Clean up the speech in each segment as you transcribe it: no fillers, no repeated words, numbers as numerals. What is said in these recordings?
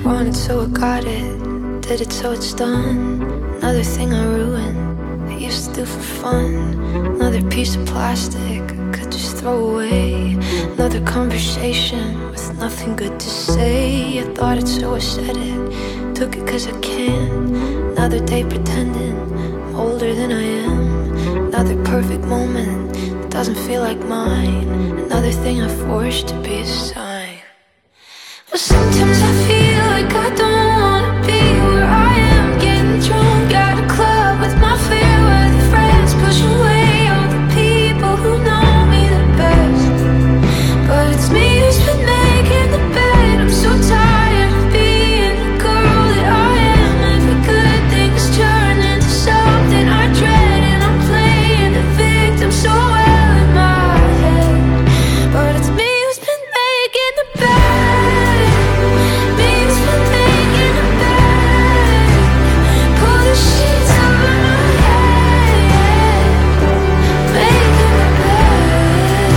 wanted, so I got it. Did it, so it's done. Another thing I ruined, I used to do for fun. Another piece of plastic I could just throw away. Another conversation with nothing good to say. I thought it, so I said it. Took it cause I can. Another day pretending I'm older than I am. Another perfect moment that doesn't feel like mine. Another thing I forced to be a sign. But sometimes I feel like I don't wanna be where I am, getting drunk at a club with my fair-weather friends, push away all the people who know me the best. But it's me who's been making the bed. I'm so tired of being the girl that I am. Every good thing is turned into something I dread, and I'm playing the victim so well in my head. But it's me who's been making the bed. Me who's been making the bed. Pull the sheets over my head. Making the bed.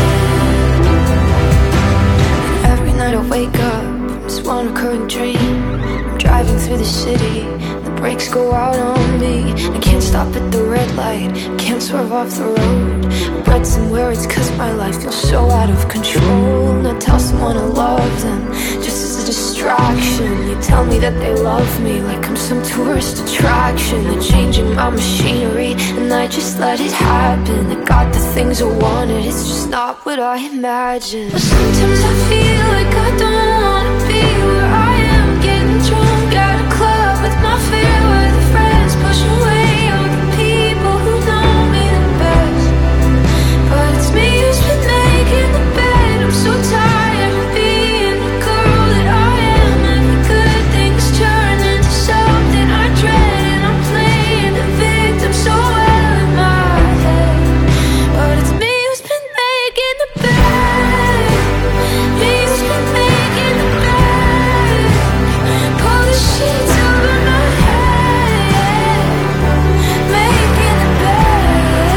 And every night I wake up from this one recurring dream. I'm driving through the city, the brakes go out on me. I can't stop at the red light, can't swerve off the road. I read somewhere it's cause my life feels so out of control. And I tell someone I love them, just as a distraction. They tell me that they love me like I'm some tourist attraction. They're changing my machinery and I just let it happen. I got the things I wanted, it's just not what I imagined. But sometimes I feel like I don't wanna be where I am, getting drunk at a club with my fair-weather friends, push away all the people who know me the best. But it's me who's been making the bed. I'm so tired of being the girl that I am. Every good thing's turned into something I dread, and I'm playing the victim so well in my head. But it's me who's been making the bed. Me who's been making the bed. Pull the sheets over my head. Making the bed.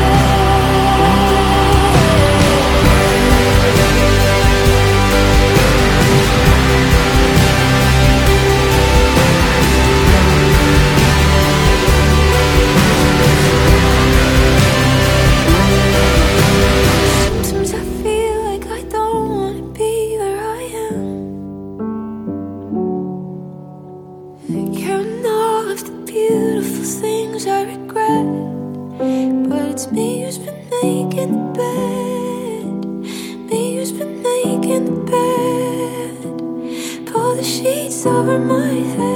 Sometimes I feel like I don't wanna be where I am, counting all of the beautiful things I regret. But it's me who's been making the bed. Me who's been making the bed. Pull the sheets over my head.